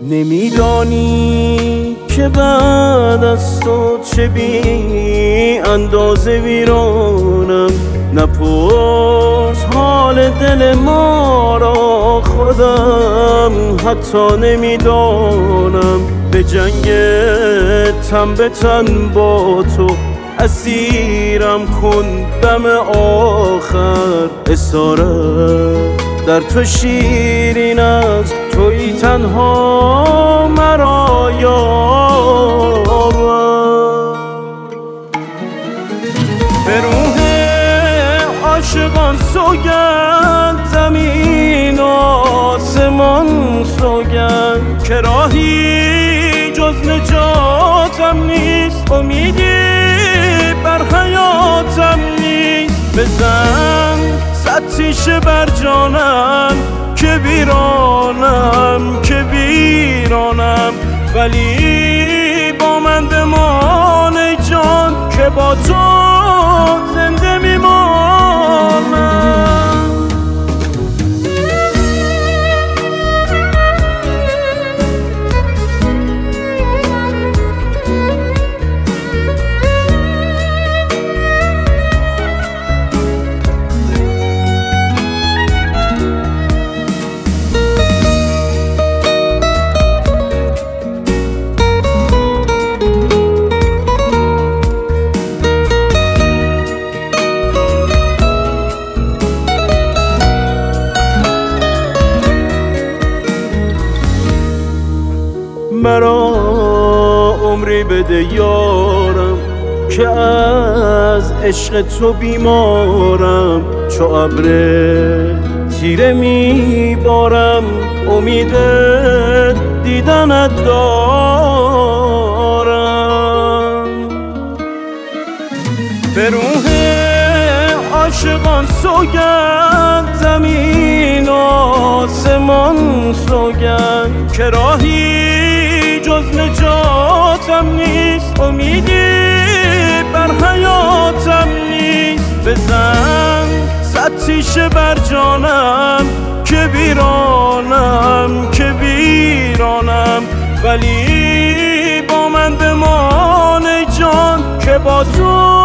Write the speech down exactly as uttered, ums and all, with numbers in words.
نمیدانی که بعد از تو چه بی اندازه ویرانم. نپرس حال دل ما را، خودم حتی نمیدانم. به جنگ تن به تن با تو اسیرم کن دم آخر. اسارت در تو شیرین است، تویی تنها مرا یارم. به روح عاشقان سوگند، زمین و آسمان سوگند، که راهی جز نجاتم نیست، امیدی بر حیاتم نیست. بزن صد تیشه بر جانم که ویرانم، که ویرانم، ولی با من بمان ای جان که با تو زنده میمانم. مرا عمری بده یارم که از عشق تو بیمارم. چو ابر تیره میبارم، امید دیدنت دارم. به روح عاشقان سوگند، زمین و آسمان سوگند، که راهی جز نجاتم نیست، امیدی بر حیاتم نیست. بزن صد تیشه بر جانم که ویرانم، که ویرانم، ولی با من بمان ای جان که با تو